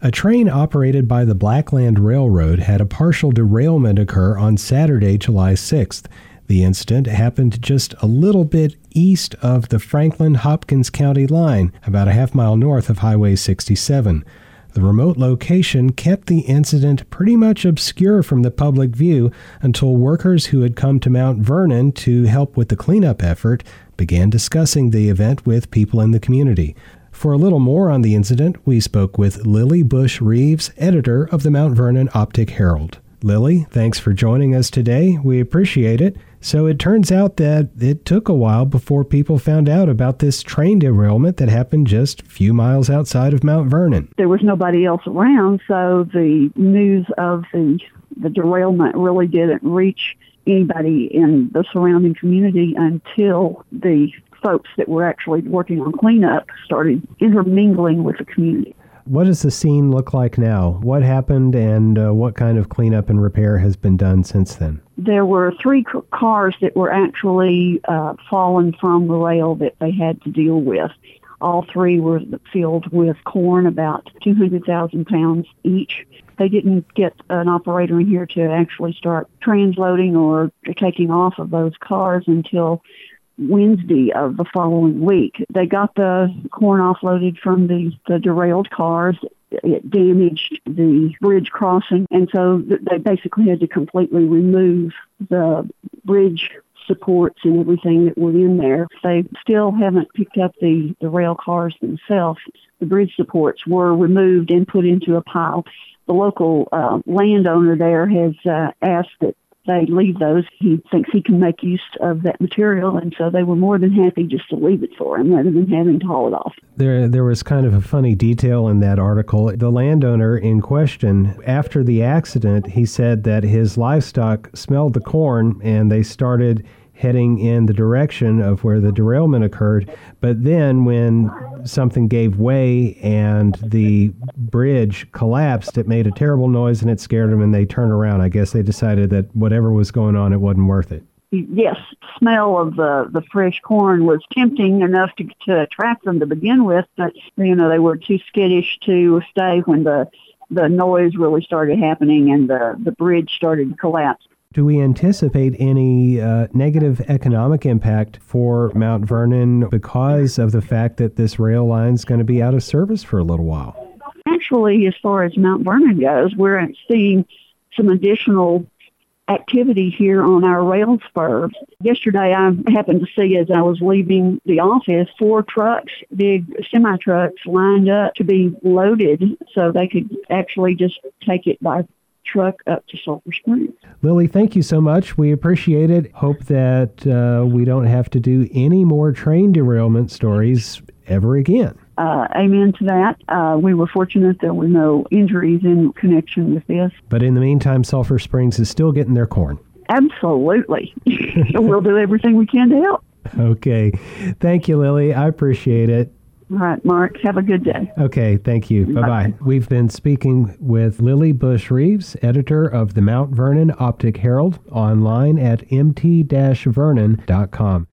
A train operated by the Blackland Railroad had a partial derailment occur on Saturday, July 6th. The incident happened just a little bit east of the Franklin-Hopkins County line, about a half mile north of Highway 67. The remote location kept the incident pretty much obscure from the public view until workers who had come to Mount Vernon to help with the cleanup effort began discussing the event with people in the community. For a little more on the incident, we spoke with Lily Bush Reeves, editor of the Mount Vernon Optic Herald. Lily, thanks for joining us today. We appreciate it. So it turns out that it took a while before people found out about this train derailment that happened just a few miles outside of Mount Vernon. There was nobody else around, so the news of the derailment really didn't reach anybody in the surrounding community until the folks that were actually working on cleanup started intermingling with the community. What does the scene look like now? What happened and what kind of cleanup and repair has been done since then? There were 3 cars that were actually fallen from the rail that they had to deal with. All 3 were filled with corn, about 200,000 pounds each. They didn't get an operator in here to actually start transloading or taking off of those cars until Wednesday of the following week. They got the corn offloaded from the derailed cars. It damaged the bridge crossing, and so they basically had to completely remove the bridge supports and everything that were in there. They still haven't picked up the rail cars themselves. The bridge supports were removed and put into a pile. The local landowner there has asked that they leave those. He thinks he can make use of that material, and so they were more than happy just to leave it for him rather than having to haul it off. There was kind of a funny detail in that article. The landowner in question, after the accident, he said that his livestock smelled the corn and they started heading in the direction of where the derailment occurred. But then when something gave way and the bridge collapsed, it made a terrible noise and it scared them and they turned around. I guess they decided that whatever was going on, it wasn't worth it. Yes, smell of the fresh corn was tempting enough to attract them to begin with, but they were too skittish to stay when the noise really started happening and the bridge started to collapse. Do we anticipate any negative economic impact for Mount Vernon because of the fact that this rail line is going to be out of service for a little while? Actually, as far as Mount Vernon goes, we're seeing some additional activity here on our rail spur. Yesterday, I happened to see, as I was leaving the office, 4 trucks, big semi-trucks, lined up to be loaded so they could actually just take it by truck up to Sulphur Springs. Lily, thank you so much. We appreciate it. Hope that we don't have to do any more train derailment stories ever again. Amen to that. We were fortunate there were no injuries in connection with this. But in the meantime, Sulphur Springs is still getting their corn. Absolutely. We'll do everything we can to help. Okay. Thank you, Lily. I appreciate it. All right, Mark. Have a good day. Okay, thank you. Bye-bye. We've been speaking with Lily Bush Reeves, editor of the Mount Vernon Optic Herald, online at mt-vernon.com.